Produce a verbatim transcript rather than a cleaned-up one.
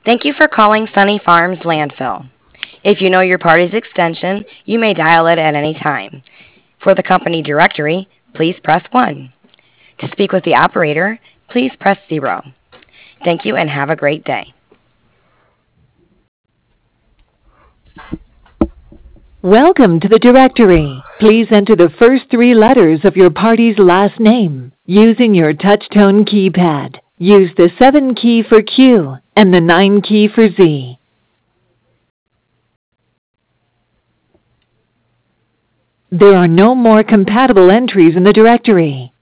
Thank you for calling Sunny Farms Landfill. If you know your party's extension, you may dial it at any time. For the company directory, please press one. To speak with the operator, please press zero. Thank you and have a great day. Welcome to the directory. Please enter the first three letters of your party's last name using your touch-tone keypad. Use the seven key for Q and the nine key for Z. There are no more compatible entries in the directory.